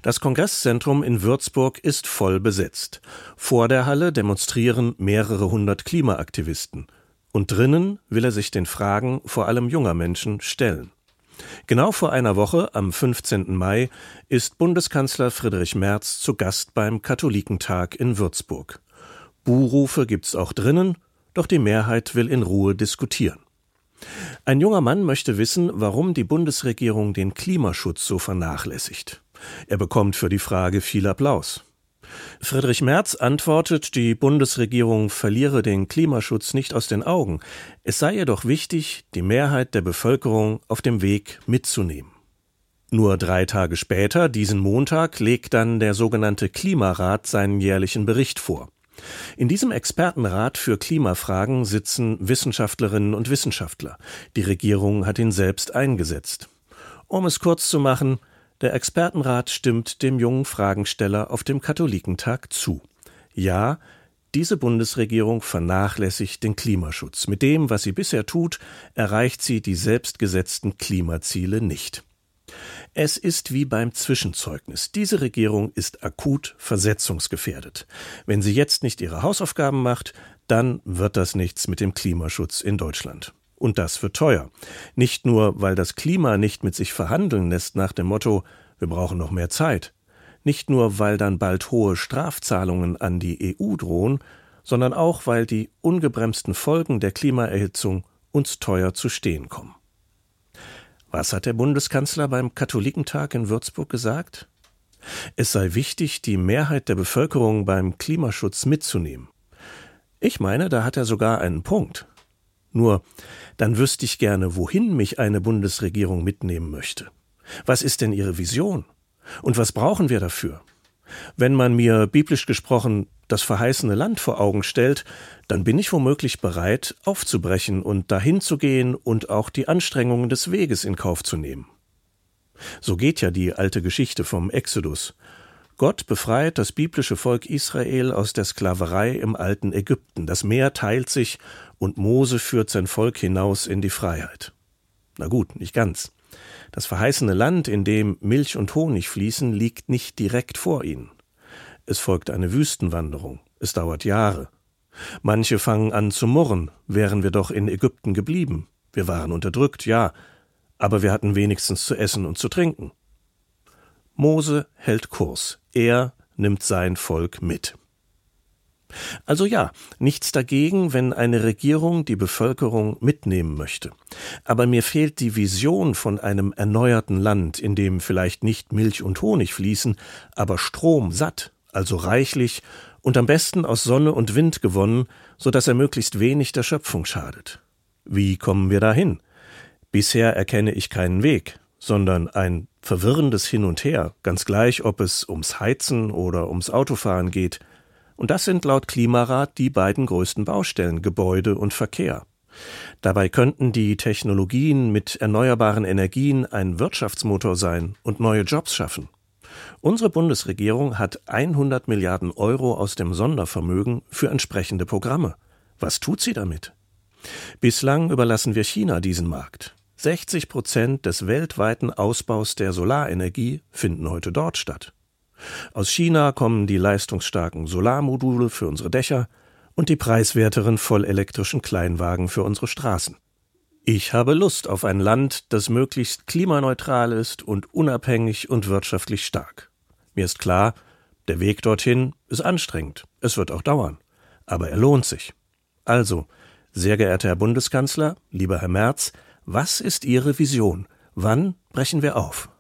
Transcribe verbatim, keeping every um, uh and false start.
Das Kongresszentrum in Würzburg ist voll besetzt. Vor der Halle demonstrieren mehrere hundert Klimaaktivisten. Und drinnen will er sich den Fragen vor allem junger Menschen stellen. Genau vor einer Woche, am fünfzehnten Mai, ist Bundeskanzler Friedrich Merz zu Gast beim Katholikentag in Würzburg. Buhrufe gibt's auch drinnen, doch die Mehrheit will in Ruhe diskutieren. Ein junger Mann möchte wissen, warum die Bundesregierung den Klimaschutz so vernachlässigt. Er bekommt für die Frage viel Applaus. Friedrich Merz antwortet, die Bundesregierung verliere den Klimaschutz nicht aus den Augen. Es sei ihr doch wichtig, die Mehrheit der Bevölkerung auf dem Weg mitzunehmen. Nur drei Tage später, diesen Montag, legt dann der sogenannte Klimarat seinen jährlichen Bericht vor. In diesem Expertenrat für Klimafragen sitzen Wissenschaftlerinnen und Wissenschaftler. Die Regierung hat ihn selbst eingesetzt. Um es kurz zu machen, der Expertenrat stimmt dem jungen Fragensteller auf dem Katholikentag zu. Ja, diese Bundesregierung vernachlässigt den Klimaschutz. Mit dem, was sie bisher tut, erreicht sie die selbstgesetzten Klimaziele nicht. Es ist wie beim Zwischenzeugnis. Diese Regierung ist akut versetzungsgefährdet. Wenn sie jetzt nicht ihre Hausaufgaben macht, dann wird das nichts mit dem Klimaschutz in Deutschland. Und das wird teuer. Nicht nur, weil das Klima nicht mit sich verhandeln lässt nach dem Motto, wir brauchen noch mehr Zeit. Nicht nur, weil dann bald hohe Strafzahlungen an die E U drohen, sondern auch, weil die ungebremsten Folgen der Klimaerhitzung uns teuer zu stehen kommen. Was hat der Bundeskanzler beim Katholikentag in Würzburg gesagt? Es sei wichtig, die Mehrheit der Bevölkerung beim Klimaschutz mitzunehmen. Ich meine, da hat er sogar einen Punkt. Nur, dann wüsste ich gerne, wohin mich eine Bundesregierung mitnehmen möchte. Was ist denn ihre Vision? Und was brauchen wir dafür? Wenn man mir, biblisch gesprochen, das verheißene Land vor Augen stellt, dann bin ich womöglich bereit, aufzubrechen und dahin zu gehen und auch die Anstrengungen des Weges in Kauf zu nehmen. So geht ja die alte Geschichte vom Exodus. Gott befreit das biblische Volk Israel aus der Sklaverei im alten Ägypten. Das Meer teilt sich und Mose führt sein Volk hinaus in die Freiheit. Na gut, nicht ganz. Das verheißene Land, in dem Milch und Honig fließen, liegt nicht direkt vor ihnen. Es folgt eine Wüstenwanderung. Es dauert Jahre. Manche fangen an zu murren, wären wir doch in Ägypten geblieben. Wir waren unterdrückt, ja, aber wir hatten wenigstens zu essen und zu trinken. Mose hält Kurs. Er nimmt sein Volk mit. Also ja, nichts dagegen, wenn eine Regierung die Bevölkerung mitnehmen möchte. Aber mir fehlt die Vision von einem erneuerten Land, in dem vielleicht nicht Milch und Honig fließen, aber Strom satt, also reichlich und am besten aus Sonne und Wind gewonnen, sodass er möglichst wenig der Schöpfung schadet. Wie kommen wir dahin? Bisher erkenne ich keinen Weg, sondern ein verwirrendes Hin und Her, ganz gleich, ob es ums Heizen oder ums Autofahren geht. Und das sind laut Klimarat die beiden größten Baustellen, Gebäude und Verkehr. Dabei könnten die Technologien mit erneuerbaren Energien ein Wirtschaftsmotor sein und neue Jobs schaffen. Unsere Bundesregierung hat hundert Milliarden Euro aus dem Sondervermögen für entsprechende Programme. Was tut sie damit? Bislang überlassen wir China diesen Markt. sechzig Prozent des weltweiten Ausbaus der Solarenergie finden heute dort statt. Aus China kommen die leistungsstarken Solarmodule für unsere Dächer und die preiswerteren vollelektrischen Kleinwagen für unsere Straßen. Ich habe Lust auf ein Land, das möglichst klimaneutral ist und unabhängig und wirtschaftlich stark. Mir ist klar, der Weg dorthin ist anstrengend. Es wird auch dauern. Aber er lohnt sich. Also, sehr geehrter Herr Bundeskanzler, lieber Herr Merz, was ist Ihre Vision? Wann brechen wir auf?